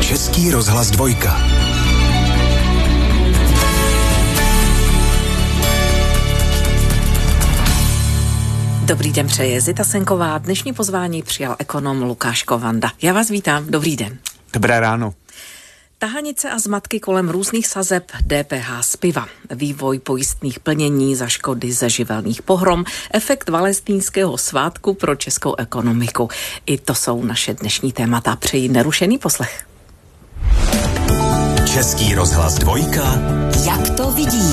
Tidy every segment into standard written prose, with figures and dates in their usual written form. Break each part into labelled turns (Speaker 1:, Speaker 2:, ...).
Speaker 1: Český rozhlas 2.
Speaker 2: Dobrý den, přeje Zita Senková. Dnešní pozvání přijal ekonom Lukáš Kovanda. Já vás vítám, dobrý den.
Speaker 3: Dobré ráno.
Speaker 2: Tahanice a zmatky kolem různých sazeb DPH z piva, vývoj pojistných plnění za škody ze živelných pohrom, efekt valentínského svátku pro českou ekonomiku. I to jsou naše dnešní témata. Přeji nerušený poslech.
Speaker 1: Český rozhlas 2.
Speaker 4: Jak to vidí?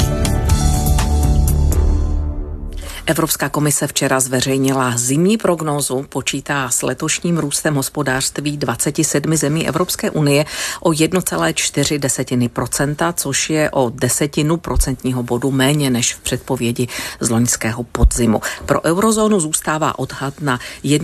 Speaker 2: Evropská komise včera zveřejnila zimní prognózu, počítá s letošním růstem hospodářství 27 zemí Evropské unie o 1,4%, což je o 0,1 procentního bodu méně než v předpovědi z loňského podzimu. Pro eurozónu zůstává odhad na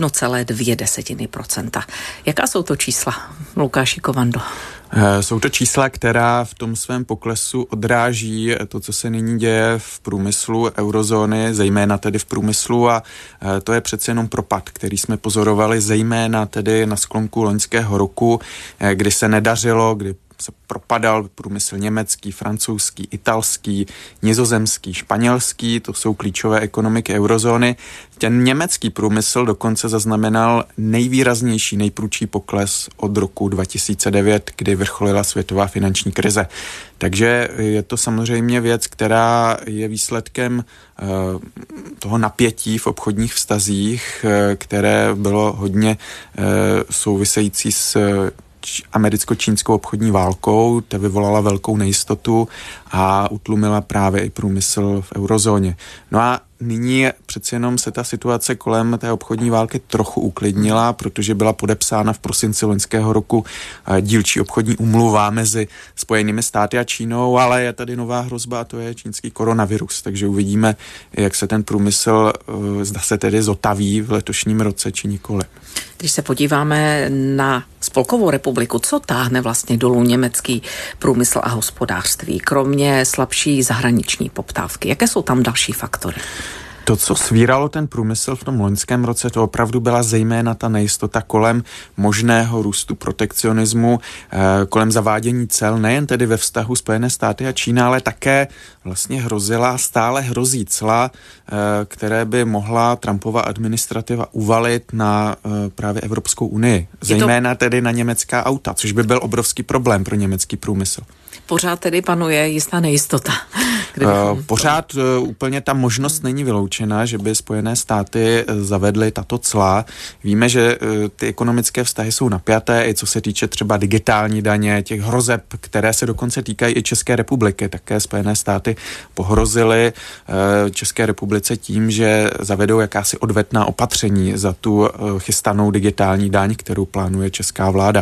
Speaker 2: 1,2%. Jaká jsou to čísla, Lukáši Kovando?
Speaker 3: Jsou to čísla, která v tom svém poklesu odráží to, co se nyní děje v průmyslu eurozóny, zejména tedy v průmyslu, a to je přece jenom propad, který jsme pozorovali zejména tedy na sklonku loňského roku, kdy se nedařilo, kdy se propadal průmysl německý, francouzský, italský, nizozemský, španělský, to jsou klíčové ekonomiky eurozóny. Ten německý průmysl dokonce zaznamenal nejvýraznější, nejprudší pokles od roku 2009, kdy vrcholila světová finanční krize. Takže je to samozřejmě věc, která je výsledkem toho napětí v obchodních vztazích, které bylo hodně související s americko-čínskou obchodní válkou, ta vyvolala velkou nejistotu a utlumila právě i průmysl v eurozóně. No a nyní přeci jenom se ta situace kolem té obchodní války trochu uklidnila, protože byla podepsána v prosinci loňského roku dílčí obchodní úmluva mezi Spojenými státy a Čínou, ale je tady nová hrozba a to je čínský koronavirus, takže uvidíme, jak se ten průmysl zda se tedy zotaví v letošním roce či nikoli.
Speaker 2: Když se podíváme na Spolkovou republiku, co táhne vlastně dolů německý průmysl a hospodářství, kromě slabší zahraniční poptávky? Jaké jsou tam další faktory?
Speaker 3: To, co svíralo ten průmysl v tom loňském roce, to opravdu byla zejména ta nejistota kolem možného růstu protekcionismu, kolem zavádění cel, nejen tedy ve vztahu Spojené státy a Čína, ale také vlastně hrozila, stále hrozí cla, které by mohla Trumpova administrativa uvalit na právě Evropskou unii. Zejména tedy na německá auta, což by byl obrovský problém pro německý průmysl.
Speaker 2: Pořád tedy panuje jistá nejistota.
Speaker 3: Pořád úplně ta možnost není vyloučena, že by Spojené státy zavedly tato cla. Víme, že ty ekonomické vztahy jsou napjaté, i co se týče třeba digitální daně, těch hrozeb, které se dokonce týkají i České republiky. Také Spojené státy pohrozily České republice tím, že zavedou jakási odvetná opatření za tu chystanou digitální daň, kterou plánuje česká vláda.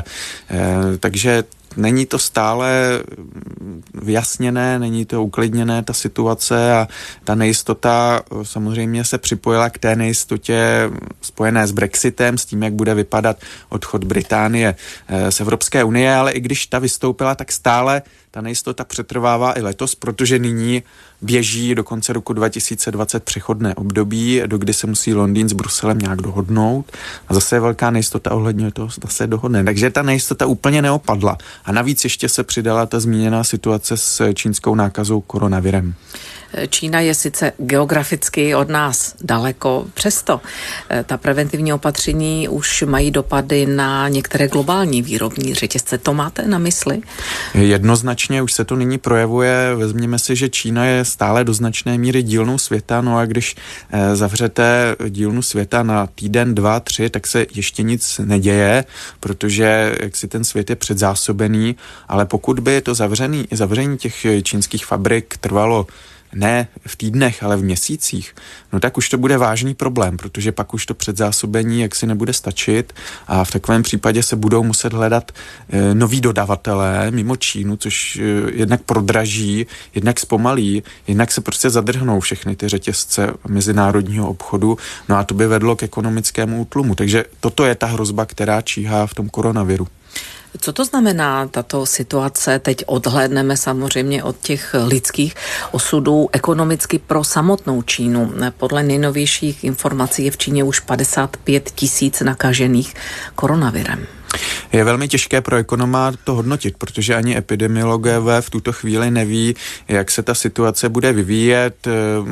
Speaker 3: Takže není to stále vyjasněné, není to uklidněné ta situace a ta nejistota samozřejmě se připojila k té nejistotě spojené s Brexitem, s tím, jak bude vypadat odchod Británie z Evropské unie, ale i když ta vystoupila, tak stále ta nejistota přetrvává i letos, protože nyní běží do konce roku 2020 přechodné období, do kdy se musí Londýn s Bruselem nějak dohodnout a zase je velká nejistota ohledně toho, zda se dohodne. Takže ta nejistota úplně neopadla a navíc ještě se přidala ta zmíněná situace s čínskou nákazou koronavirem.
Speaker 2: Čína je sice geograficky od nás daleko, přesto ta preventivní opatření už mají dopady na některé globální výrobní řetězce. To máte na mysli?
Speaker 3: Jednoznačně už se to nyní projevuje. Vezměme si, že Čína je stále do značné míry dílnou světa, no a když zavřete dílnu světa na týden, 2, 3, tak se ještě nic neděje, protože jak si ten svět je předzásobený, ale pokud by to zavření těch čínských fabrik trvalo ne v týdnech, ale v měsících, no tak už to bude vážný problém, protože pak už to předzásobení jaksi nebude stačit a v takovém případě se budou muset hledat noví dodavatelé mimo Čínu, což jednak prodraží, jednak zpomalí, jednak se prostě zadrhnou všechny ty řetězce mezinárodního obchodu, no a to by vedlo k ekonomickému útlumu. Takže toto je ta hrozba, která číhá v tom koronaviru.
Speaker 2: Co to znamená tato situace? Teď odhlédneme samozřejmě od těch lidských osudů ekonomicky pro samotnou Čínu. Podle nejnovějších informací je v Číně už 55 000 nakažených koronavirem.
Speaker 3: Je velmi těžké pro ekonoma to hodnotit, protože ani epidemiologové v tuto chvíli neví, jak se ta situace bude vyvíjet.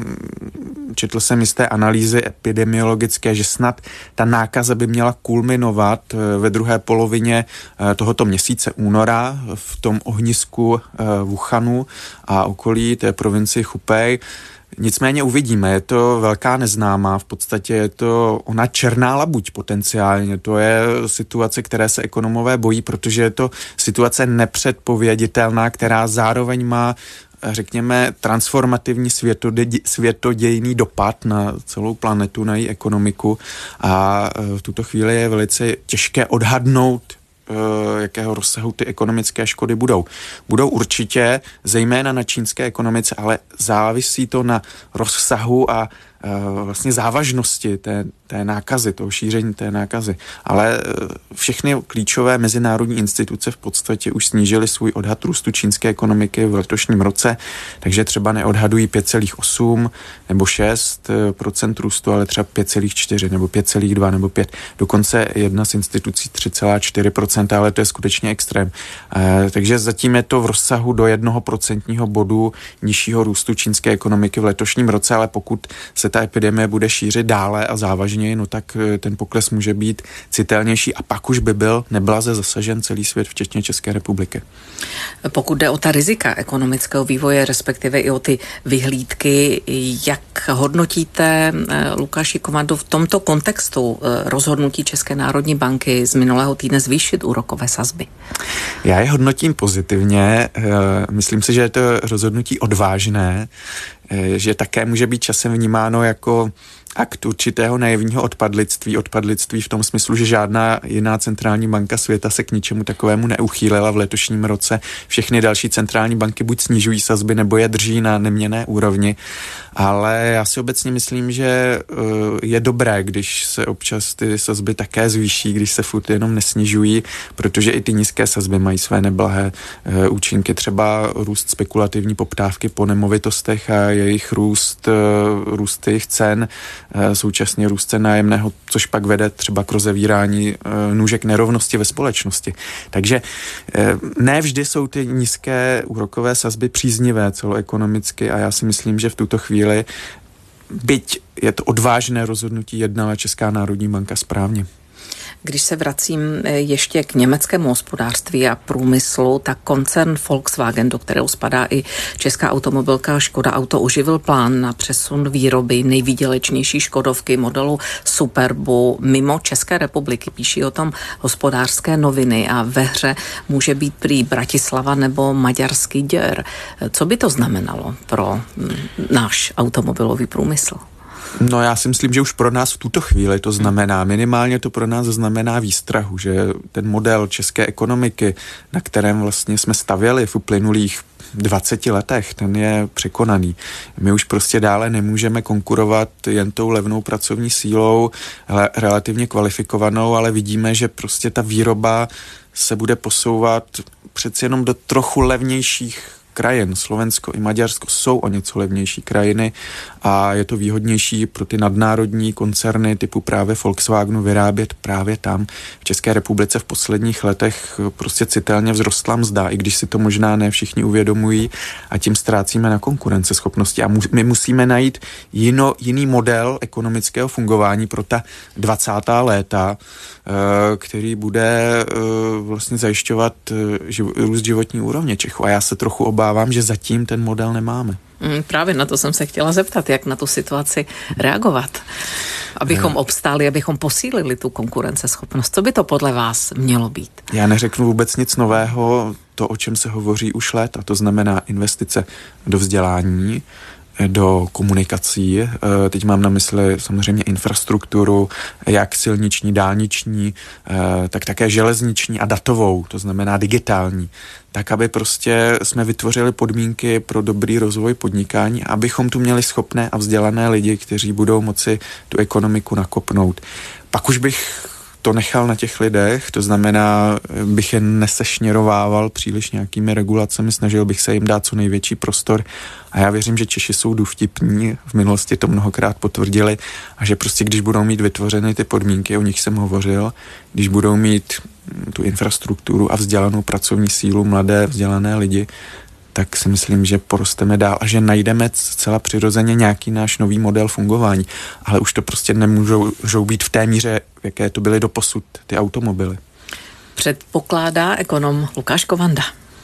Speaker 3: Četl jsem jisté analýzy epidemiologické, že snad ta nákaza by měla kulminovat ve druhé polovině tohoto měsíce února v tom ohnisku Wuhanu a okolí té provincii Hubei. Nicméně uvidíme, je to velká neznámá, v podstatě je to ona černá labuť potenciálně, to je situace, které se ekonomové bojí, protože je to situace nepředpověditelná, která zároveň má, řekněme, transformativní světodějný dopad na celou planetu, na její ekonomiku a v tuto chvíli je velice těžké odhadnout, jakého rozsahu ty ekonomické škody budou. Budou určitě, zejména na čínské ekonomice, ale závisí to na rozsahu a vlastně závažnosti té nákazy, toho šíření té nákazy. Ale všechny klíčové mezinárodní instituce v podstatě už snížily svůj odhad růstu čínské ekonomiky v letošním roce, takže třeba neodhadují 5,8 nebo 6% růstu, ale třeba 5,4 nebo 5,2 nebo 5. Dokonce jedna z institucí 3,4%, ale to je skutečně extrém. Takže zatím je to v rozsahu do 1% bodu nižšího růstu čínské ekonomiky v letošním roce, ale pokud se ta epidemie bude šířit dále a závažněji, no tak ten pokles může být citelnější a pak už by byl neblaze zasažen celý svět, včetně České republiky.
Speaker 2: Pokud jde o ta rizika ekonomického vývoje, respektive i o ty vyhlídky, jak hodnotíte, Lukáši Komando, v tomto kontextu rozhodnutí České národní banky z minulého týdne zvýšit úrokové sazby?
Speaker 3: Já je hodnotím pozitivně. Myslím si, že je to rozhodnutí odvážné, že také může být časem vnímáno jako akt určitého naivního odpadlictví v tom smyslu, že žádná jiná centrální banka světa se k ničemu takovému neuchýlila v letošním roce. Všechny další centrální banky buď snižují sazby, nebo je drží na neměnné úrovni. Ale já si obecně myslím, že je dobré, když se občas ty sazby také zvýší, když se furt jenom nesnižují, protože i ty nízké sazby mají své neblahé účinky. Třeba růst spekulativní poptávky po nemovitostech a jejich růst jejich cen, současně růst cen nájemného, což pak vede třeba k rozevírání nůžek nerovnosti ve společnosti. Takže ne vždy jsou ty nízké úrokové sazby příznivé celoekonomicky a já si myslím, že v tuto chvíli, byť je to odvážné rozhodnutí, jednala Česká národní banka správně.
Speaker 2: Když se vracím ještě k německému hospodářství a průmyslu, tak koncern Volkswagen, do kterého spadá i česká automobilka Škoda Auto, oživil plán na přesun výroby nejvýdělečnější škodovky modelu Superbu mimo České republiky. Píší o tom Hospodářské noviny a ve hře může být prý Bratislava nebo maďarský Děr. Co by to znamenalo pro náš automobilový průmysl?
Speaker 3: No já si myslím, že už pro nás v tuto chvíli to znamená, minimálně to pro nás znamená výstrahu, že ten model české ekonomiky, na kterém vlastně jsme stavěli v uplynulých 20 letech, ten je překonaný. My už prostě dále nemůžeme konkurovat jen tou levnou pracovní sílou, relativně kvalifikovanou, ale vidíme, že prostě ta výroba se bude posouvat přeci jenom do trochu levnějších krajin. Slovensko i Maďarsko jsou o něco levnější krajiny a je to výhodnější pro ty nadnárodní koncerny typu právě Volkswagenu vyrábět právě tam. V České republice v posledních letech prostě citelně vzrostla mzda, i když si to možná ne všichni uvědomují a tím ztrácíme na konkurenceschopnosti. A my musíme najít jiný model ekonomického fungování pro ta 20. léta, který bude vlastně zajišťovat růst životní úrovně Čechů. A já se trochu obávám, že zatím ten model nemáme.
Speaker 2: Právě na to jsem se chtěla zeptat, jak na tu situaci reagovat, abychom obstáli, abychom posílili tu konkurenceschopnost. Co by to podle vás mělo být?
Speaker 3: Já neřeknu vůbec nic nového, to, o čem se hovoří už léta, to znamená investice do vzdělání, do komunikací. Teď mám na mysli samozřejmě infrastrukturu, jak silniční, dálniční, tak také železniční a datovou, to znamená digitální. Tak, aby prostě jsme vytvořili podmínky pro dobrý rozvoj podnikání, abychom tu měli schopné a vzdělané lidi, kteří budou moci tu ekonomiku nakopnout. Pak už bych to nechal na těch lidech, to znamená, bych je nesešněrovával příliš nějakými regulacemi, snažil bych se jim dát co největší prostor a já věřím, že Češi jsou důvtipní, v minulosti to mnohokrát potvrdili a že prostě když budou mít vytvořeny ty podmínky, o nich jsem hovořil, když budou mít tu infrastrukturu a vzdělanou pracovní sílu, mladé vzdělané lidi, tak si myslím, že porosteme dál a že najdeme zcela přirozeně nějaký náš nový model fungování. Ale už to prostě nemůžou být v té míře, jaké to byly doposud ty automobily.
Speaker 2: Předpokládá ekonom Lukáš Kovanda.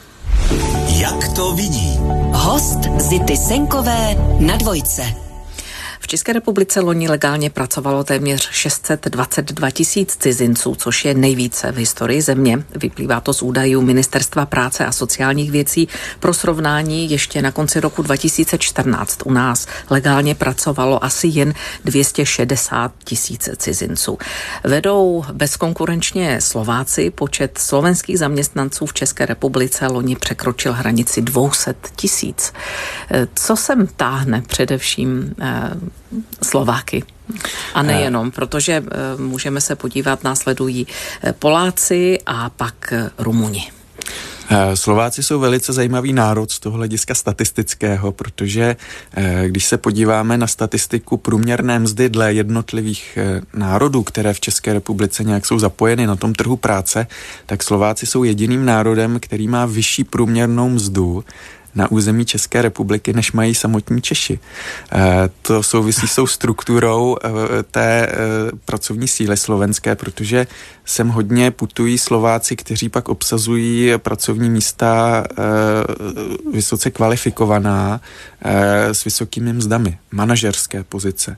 Speaker 1: Jak to vidí?
Speaker 4: Host Zity Senkové na Dvojce.
Speaker 2: V České republice loni legálně pracovalo téměř 622 000 cizinců, což je nejvíce v historii země. Vyplývá to z údajů Ministerstva práce a sociálních věcí. Pro srovnání ještě na konci roku 2014 u nás legálně pracovalo asi jen 260 000 cizinců. Vedou bezkonkurenčně Slováci. Počet slovenských zaměstnanců v České republice loni překročil hranici 200 000. Co sem táhne především Slováky? A nejenom, protože můžeme se podívat, následují Poláci a pak Rumuni.
Speaker 3: Slováci jsou velice zajímavý národ z toho hlediska statistického, protože když se podíváme na statistiku průměrné mzdy dle jednotlivých národů, které v České republice nějak jsou zapojeny na tom trhu práce, tak Slováci jsou jediným národem, který má vyšší průměrnou mzdu na území České republiky, než mají samotní Češi. To souvisí s tou strukturou té pracovní síly slovenské, protože sem hodně putují Slováci, kteří pak obsazují pracovní místa vysoce kvalifikovaná s vysokými mzdami, manažerské pozice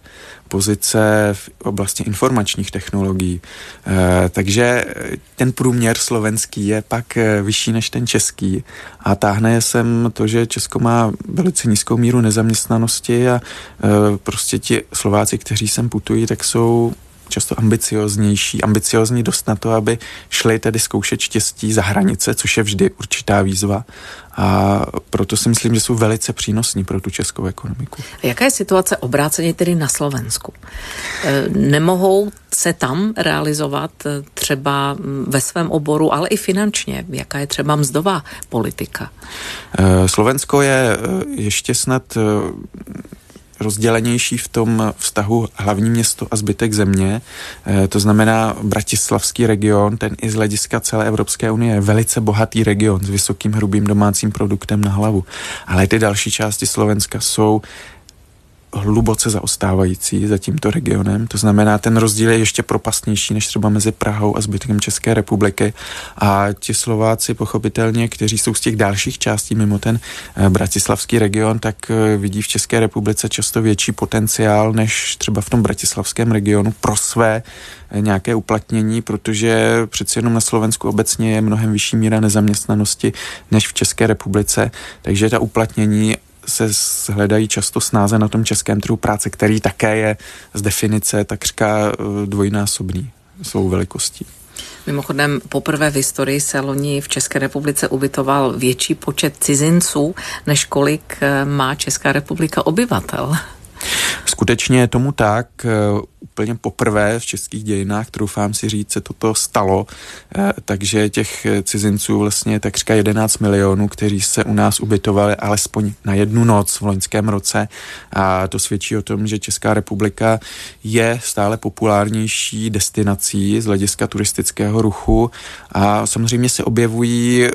Speaker 3: v oblasti informačních technologií. Takže ten průměr slovenský je pak vyšší než ten český a táhne sem to, že Česko má velice nízkou míru nezaměstnanosti a prostě ti Slováci, kteří sem putují, tak jsou často ambiciozní dost na to, aby šli tedy zkoušet štěstí za hranice, což je vždy určitá výzva. A proto si myslím, že jsou velice přínosní pro tu českou ekonomiku.
Speaker 2: Jaká je situace obráceně tedy na Slovensku? Nemohou se tam realizovat třeba ve svém oboru, ale i finančně? Jaká je třeba mzdová politika?
Speaker 3: Slovensko je ještě snad rozdělenější v tom vztahu hlavní město a zbytek země. To znamená bratislavský region, ten i z hlediska celé Evropské unie je velice bohatý region s vysokým hrubým domácím produktem na hlavu. Ale ty další části Slovenska jsou hluboce zaostávající za tímto regionem. To znamená, ten rozdíl je ještě propastnější než třeba mezi Prahou a zbytkem České republiky. A ti Slováci pochopitelně, kteří jsou z těch dalších částí mimo ten bratislavský region, tak vidí v České republice často větší potenciál než třeba v tom bratislavském regionu pro své nějaké uplatnění, protože přeci jenom na Slovensku obecně je mnohem vyšší míra nezaměstnanosti než v České republice, takže ta uplatnění se hledají často snáze na tom českém trhu práce, který také je z definice takřka dvojnásobný svou velikostí.
Speaker 2: Mimochodem, poprvé v historii se loni v České republice ubytoval větší počet cizinců, než kolik má Česká republika obyvatel.
Speaker 3: Skutečně je tomu tak. Úplně poprvé v českých dějinách, troufám si říct, se toto stalo, takže těch cizinců vlastně takřka 11 milionů, kteří se u nás ubytovali alespoň na jednu noc v loňském roce a to svědčí o tom, že Česká republika je stále populárnější destinací z hlediska turistického ruchu a samozřejmě se objevují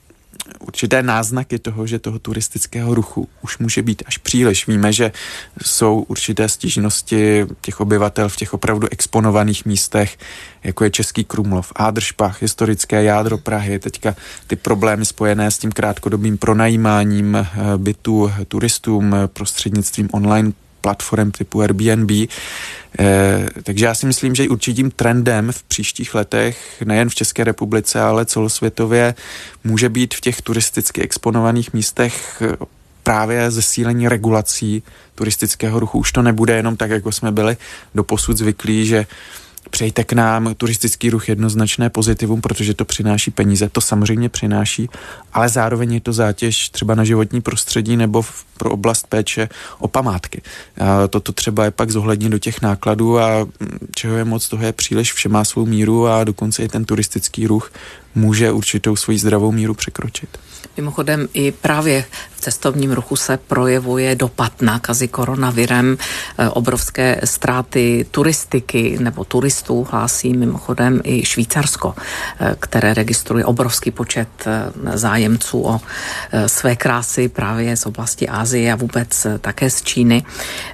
Speaker 3: určité náznaky toho, že toho turistického ruchu už může být až příliš. Víme, že jsou určité stížnosti těch obyvatel v těch opravdu exponovaných místech, jako je Český Krumlov, Adršpach, historické jádro Prahy, teďka ty problémy spojené s tím krátkodobým pronajímáním bytů turistům prostřednictvím online platform typu Airbnb. Takže já si myslím, že určitým trendem v příštích letech, nejen v České republice, ale celosvětově, může být v těch turisticky exponovaných místech právě zesílení regulací turistického ruchu. Už to nebude jenom tak, jako jsme byli doposud zvyklí, že Přejte k nám, turistický ruch jednoznačné pozitivum, protože to přináší peníze, to samozřejmě přináší, ale zároveň je to zátěž třeba na životní prostředí nebo pro oblast péče o památky. A toto třeba je pak zohlednit do těch nákladů a čeho je moc, toho je příliš, vše má svou míru a dokonce i ten turistický ruch může určitou svoji zdravou míru překročit.
Speaker 2: Mimochodem i právě v cestovním ruchu se projevuje dopad nákazy koronavirem, obrovské ztráty turistiky nebo turistů hlásí mimochodem i Švýcarsko, které registruje obrovský počet zájemců o své krásy právě z oblasti Asie a vůbec také z Číny.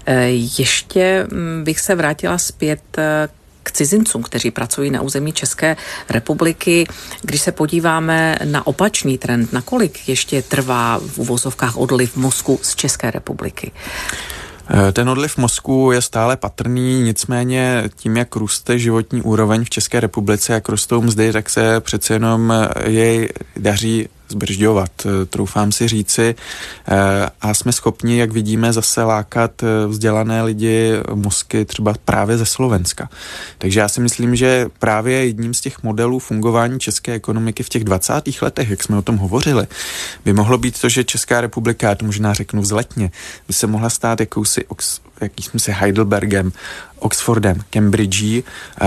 Speaker 2: Ještě bych se vrátila zpět k cizincům, kteří pracují na území České republiky. Když se podíváme na opačný trend, nakolik ještě trvá v uvozovkách odliv mozku z České republiky?
Speaker 3: Ten odliv mozku je stále patrný, nicméně tím, jak roste životní úroveň v České republice, jak rostou mzdy, tak se přece jenom jej daří zbržďovat, troufám si říci, a jsme schopni, jak vidíme, zase lákat vzdělané lidi, mozky třeba právě ze Slovenska. Takže já si myslím, že právě jedním z těch modelů fungování české ekonomiky v těch 20. letech, jak jsme o tom hovořili, by mohlo být to, že Česká republika, já to možná řeknu vzletně, by se mohla stát jakýmsi Heidelbergem, Oxfordem, Cambridge,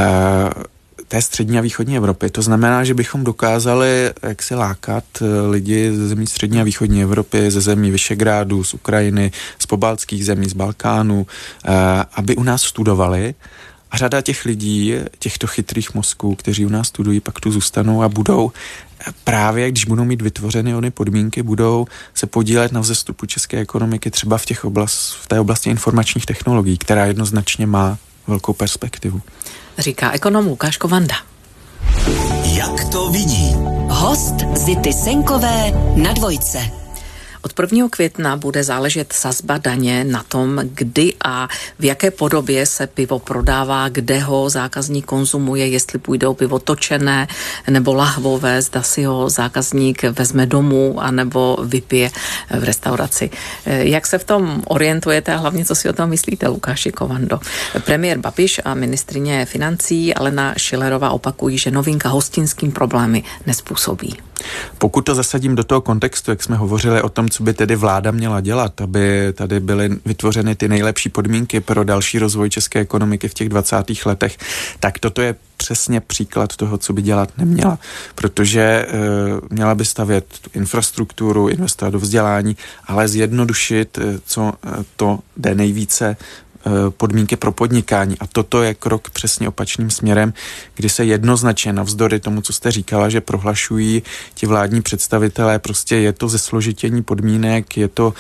Speaker 3: té střední a východní Evropy. To znamená, že bychom dokázali jaksi lákat lidi ze zemí střední a východní Evropy, ze zemí Visegrádu, z Ukrajiny, z pobaltských zemí, z Balkánu, aby u nás studovali. A řada těch lidí, těchto chytrých mozků, kteří u nás studují, pak tu zůstanou a budou právě, když budou mít vytvořeny ony podmínky, budou se podílet na vzestupu české ekonomiky třeba v té oblasti informačních technologií, která jednoznačně má velkou perspektivu.
Speaker 2: Říká ekonom Lukáš Kovanda.
Speaker 1: Jak to vidí?
Speaker 4: Host Zity Senkové na Dvojce.
Speaker 2: Od 1. května bude záležet sazba daně na tom, kdy a v jaké podobě se pivo prodává, kde ho zákazník konzumuje, jestli půjde o pivo točené nebo lahvové, zda si ho zákazník vezme domů anebo vypije v restauraci. Jak se v tom orientujete a hlavně, co si o tom myslíte, Lukáši Kovando? Premiér Babiš a ministryně financí Alena Schillerová opakují, že novinka hostinským problémy nezpůsobí.
Speaker 3: Pokud to zasadím do toho kontextu, jak jsme hovořili o tom, co by tedy vláda měla dělat, aby tady byly vytvořeny ty nejlepší podmínky pro další rozvoj české ekonomiky v těch 20. letech, tak toto je přesně příklad toho, co by dělat neměla, protože měla by stavět infrastrukturu, investovat do vzdělání, ale zjednodušit, co to jde nejvíce, podmínky pro podnikání. A toto je krok přesně opačným směrem, kdy se jednoznačně navzdory tomu, co jste říkala, že prohlašují ti vládní představitelé, prostě je to zesložitění podmínek, je to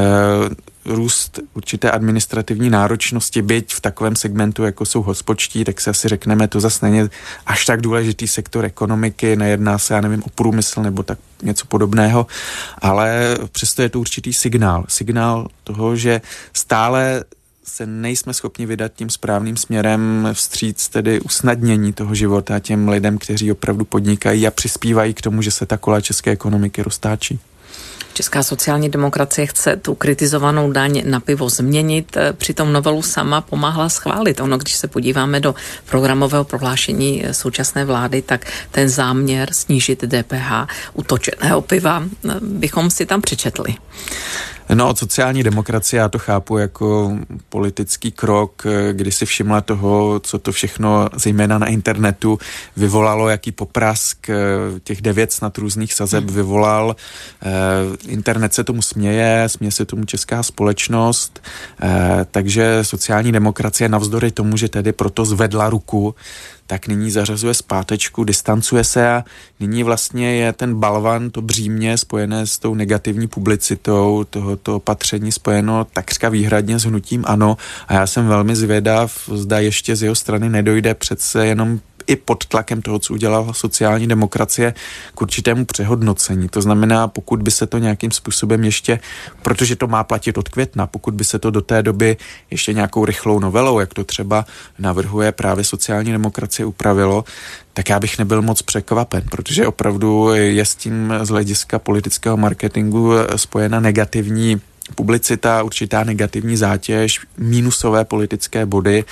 Speaker 3: růst určité administrativní náročnosti, byť v takovém segmentu, jako jsou hospodští, tak si asi řekneme, to zase není až tak důležitý sektor ekonomiky, nejedná se, já nevím, o průmysl nebo tak něco podobného, ale přesto je to určitý signál toho, že stále se nejsme schopni vydat tím správným směrem vstříc tedy usnadnění toho života těm lidem, kteří opravdu podnikají a přispívají k tomu, že se ta kola české ekonomiky roztáčí.
Speaker 2: Česká sociální demokracie chce tu kritizovanou daň na pivo změnit, přitom novelu sama pomáhla schválit. Ono, když se podíváme do programového prohlášení současné vlády, tak ten záměr snížit DPH u točeného piva bychom si tam přečetli.
Speaker 3: No, od sociální demokracie já to chápu jako politický krok, kdy si všimla toho, co to všechno, zejména na internetu, vyvolalo, jaký poprask těch 9 snad různých sazeb vyvolal. Internet se tomu směje se tomu česká společnost, takže sociální demokracie navzdory tomu, že tedy proto zvedla ruku, tak nyní zařazuje zpátečku, distancuje se a nyní vlastně je ten balvan, to břímě spojené s tou negativní publicitou tohoto opatření spojeno takřka výhradně s hnutím ANO a já jsem velmi zvědav, zda ještě z jeho strany nedojde přece jenom i pod tlakem toho, co udělala sociální demokracie, k určitému přehodnocení. To znamená, pokud by se to nějakým způsobem ještě, protože to má platit od května, pokud by se to do té doby ještě nějakou rychlou novelou, jak to třeba navrhuje právě sociální demokracie, upravilo, tak já bych nebyl moc překvapen, protože opravdu je s tím z hlediska politického marketingu spojena negativní publicita, určitá negativní zátěž, mínusové politické body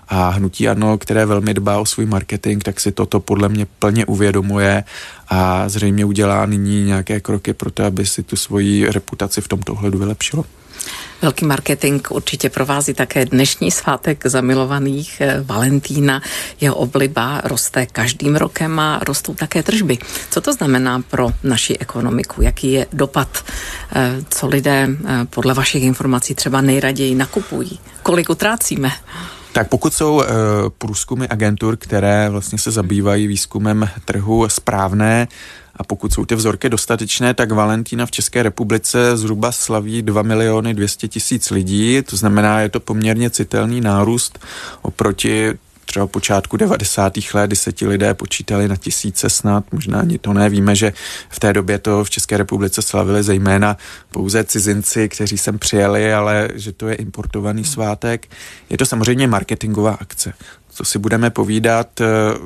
Speaker 3: A hnutí ANO, které velmi dbá o svůj marketing, tak si toto podle mě plně uvědomuje a zřejmě udělá nyní nějaké kroky pro to, aby si tu svoji reputaci v tomto ohledu vylepšilo.
Speaker 2: Velký marketing určitě provází také dnešní svátek zamilovaných Valentína. Jeho obliba roste každým rokem a rostou také tržby. Co to znamená pro naši ekonomiku? Jaký je dopad? Co lidé podle vašich informací třeba nejraději nakupují? Kolik utrácíme?
Speaker 3: Tak pokud jsou průzkumy agentur, které vlastně se zabývají výzkumem trhu správné, a pokud jsou ty vzorky dostatečné, tak Valentína v České republice zhruba slaví 2 200 000 lidí, to znamená, je to poměrně citelný nárůst oproti třeba počátku 90. let, kdy se ti lidé počítali na tisíce snad, možná ani to ne. Víme, že v té době to v České republice slavili zejména pouze cizinci, kteří sem přijeli, ale že to je importovaný svátek. Je to samozřejmě marketingová akce. Co si budeme povídat,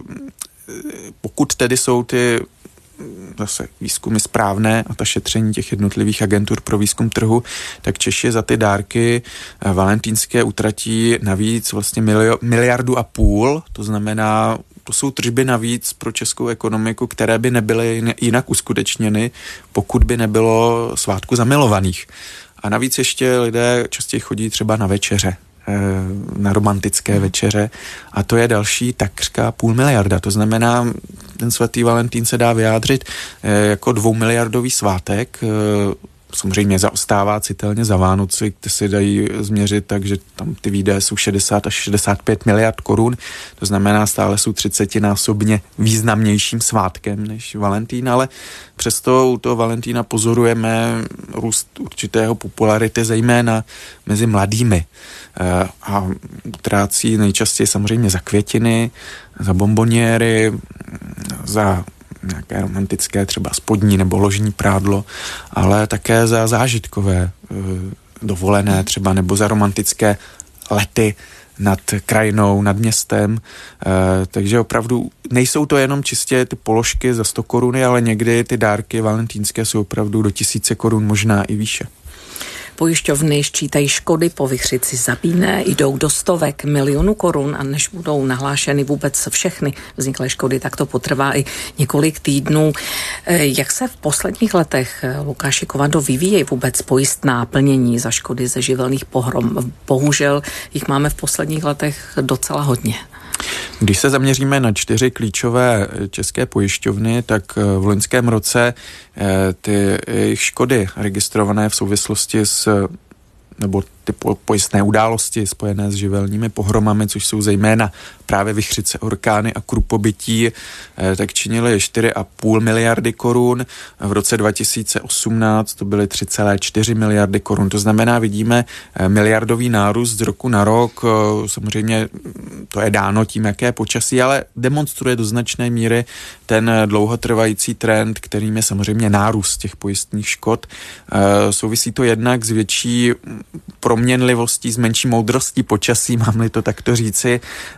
Speaker 3: pokud tedy jsou ty zase výzkumy správné a ta šetření těch jednotlivých agentur pro výzkum trhu, tak Češi za ty dárky valentýnské utratí navíc vlastně 1,5 miliardy, to znamená, to jsou tržby navíc pro českou ekonomiku, které by nebyly jinak uskutečněny, pokud by nebylo svátku zamilovaných. A navíc ještě lidé častěji chodí třeba na večeře, na romantické večeře a to je další takřka 0,5 miliardy. To znamená, ten svatý Valentín se dá vyjádřit jako 2 miliardový svátek. Samozřejmě zaostává citelně za Vánoci, kde se dají změřit, takže tam ty výdaje jsou 60 až 65 miliard korun. To znamená, stále jsou 30násobně významnějším svátkem než Valentín, ale přesto u toho Valentína pozorujeme růst určitého popularity, zejména mezi mladými. A utrácí nejčastěji samozřejmě za květiny, za bonboniéry, za nějaké romantické třeba spodní nebo ložní prádlo, ale také za zážitkové dovolené třeba nebo za romantické lety nad krajinou, nad městem. Takže opravdu nejsou to jenom čistě ty položky za 100 koruny, ale někdy ty dárky valentýnské jsou opravdu do 1000 korun, možná i výše.
Speaker 2: Pojišťovny ščítají škody po vichřici zabíjné, jdou do stovek milionů korun a než budou nahlášeny vůbec všechny vzniklé škody, tak to potrvá i několik týdnů. Jak se v posledních letech, Lukáši Kovando, vyvíjejí vůbec pojistná plnění za škody ze živelných pohrom? Bohužel jich máme v posledních letech docela hodně.
Speaker 3: Když se zaměříme na 4 klíčové české pojišťovny, tak v loňském roce ty jejich škody registrované v souvislosti s nebo ty pojistné události spojené s živelními pohromami, což jsou zejména právě vichřice, orkány a krupobytí, tak činily 4,5 miliardy korun. V roce 2018 to byly 3,4 miliardy korun. To znamená, vidíme miliardový nárůst z roku na rok. Samozřejmě to je dáno tím, jaké počasí, ale demonstruje do značné míry ten dlouhotrvající trend, kterým je samozřejmě nárůst těch pojistných škod. Souvisí to jednak s větší proměnlivostí, s menší moudrostí počasí, mám-li to takto říci.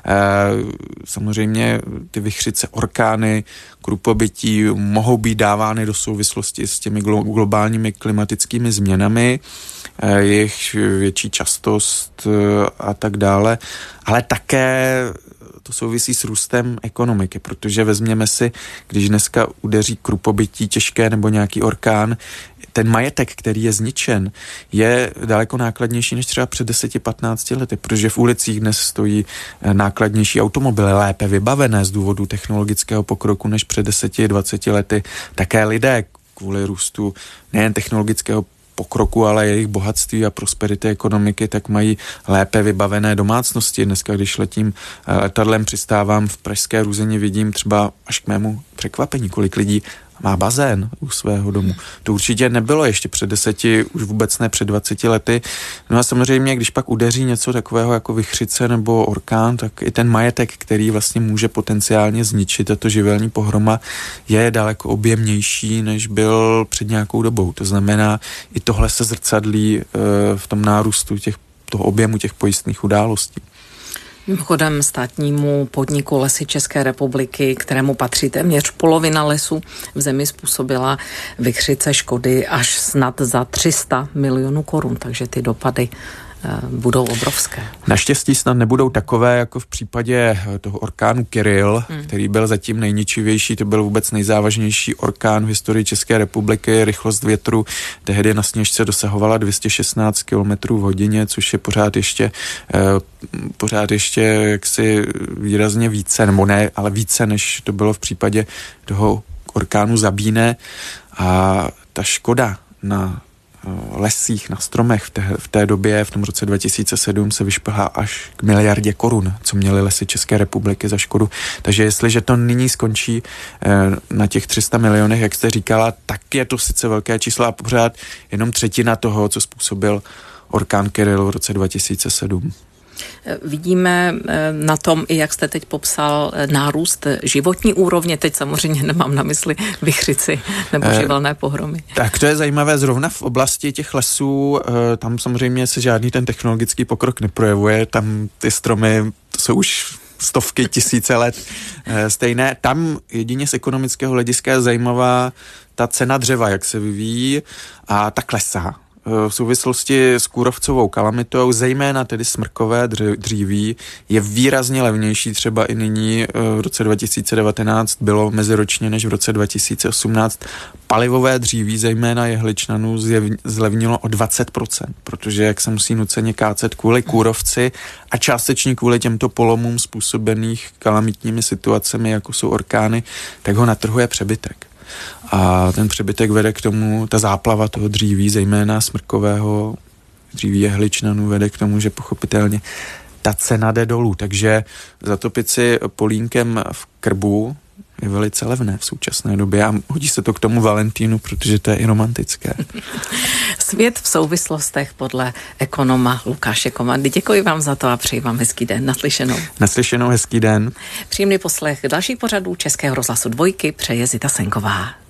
Speaker 3: Samozřejmě ty vichřice, orkány, krupobytí mohou být dávány do souvislosti s těmi globálními klimatickými změnami, jejich větší častost a tak dále, ale také to souvisí s růstem ekonomiky, protože vezměme si, když dneska udeří krupobytí těžké nebo nějaký orkán, ten majetek, který je zničen, je daleko nákladnější než třeba před 10-15 lety, protože v ulicích dnes stojí nákladnější automobily, lépe vybavené z důvodu technologického pokroku než před 10-20 lety. Také lidé kvůli růstu nejen technologického pokroku, ale jejich bohatství a prosperity ekonomiky, tak mají lépe vybavené domácnosti. Dneska, když letím letadlem, přistávám v pražské Ruzeni, vidím třeba až k mému překvapení, kolik lidí má bazén u svého domu. To určitě nebylo ještě před 10, už vůbec ne před 20 lety. No a samozřejmě, když pak udeří něco takového jako vichřice nebo orkán, tak i ten majetek, který vlastně může potenciálně zničit tato živelní pohroma, je daleko objemnější, než byl před nějakou dobou. To znamená, i tohle se zrcadlí v tom nárůstu toho objemu těch pojistných událostí.
Speaker 2: Mimochodem státnímu podniku Lesy České republiky, kterému patří téměř polovina lesů v zemi, způsobila vichřice škody až snad za 300 milionů korun, takže ty dopady budou obrovské.
Speaker 3: Naštěstí snad nebudou takové, jako v případě toho orkánu Kyrill, který byl zatím nejničivější, to byl vůbec nejzávažnější orkán v historii České republiky, rychlost větru tehdy na Sněžce dosahovala 216 km v hodině, což je pořád ještě jaksi výrazně více, nebo ne, ale více, než to bylo v případě toho orkánu Sabine, a ta škoda na lesích, na stromech v té době, v tom roce 2007, se vyšplhá až k 1 miliardě korun, co měly lesy České republiky za škodu. Takže jestliže to nyní skončí na těch 300 milionech, jak jste říkala, tak je to sice velké číslo a pořád jenom třetina toho, co způsobil orkán Kyrill v roce 2007.
Speaker 2: Vidíme na tom, i jak jste teď popsal, nárůst životní úrovně. Teď samozřejmě nemám na mysli vichřici nebo živelné pohromy. Tak
Speaker 3: to je zajímavé. Zrovna v oblasti těch lesů, tam samozřejmě se žádný ten technologický pokrok neprojevuje. Tam ty stromy jsou už stovky, tisíce let stejné. Tam jedině z ekonomického hlediska je zajímavá ta cena dřeva, jak se vyvíjí, a ta klesá. V souvislosti s kůrovcovou kalamitou, zejména tedy smrkové dříví, je výrazně levnější, třeba i nyní v roce 2019 bylo meziročně než v roce 2018. Palivové dříví, zejména jehličnanů, zlevnilo o 20%, protože jak se musí nuceně kácet kvůli kůrovci a částečně kvůli těmto polomům způsobených kalamitními situacemi, jako jsou orkány, tak ho na trhu je přebytek. A ten přebytek vede k tomu, ta záplava toho dříví, zejména smrkového dříví jehličnanů, vede k tomu, že pochopitelně ta cena jde dolů. Takže zatopit si polínkem v krbu je velice levné v současné době a hodí se to k tomu Valentínu, protože to je i romantické.
Speaker 2: Svět v souvislostech podle ekonoma Lukáše Komandy. Děkuji vám za to a přeji vám hezký den. Naslyšenou.
Speaker 3: Naslyšenou, hezký den.
Speaker 2: Příjemný poslech dalších pořadů Českého rozhlasu 2 přeje Zita Senková.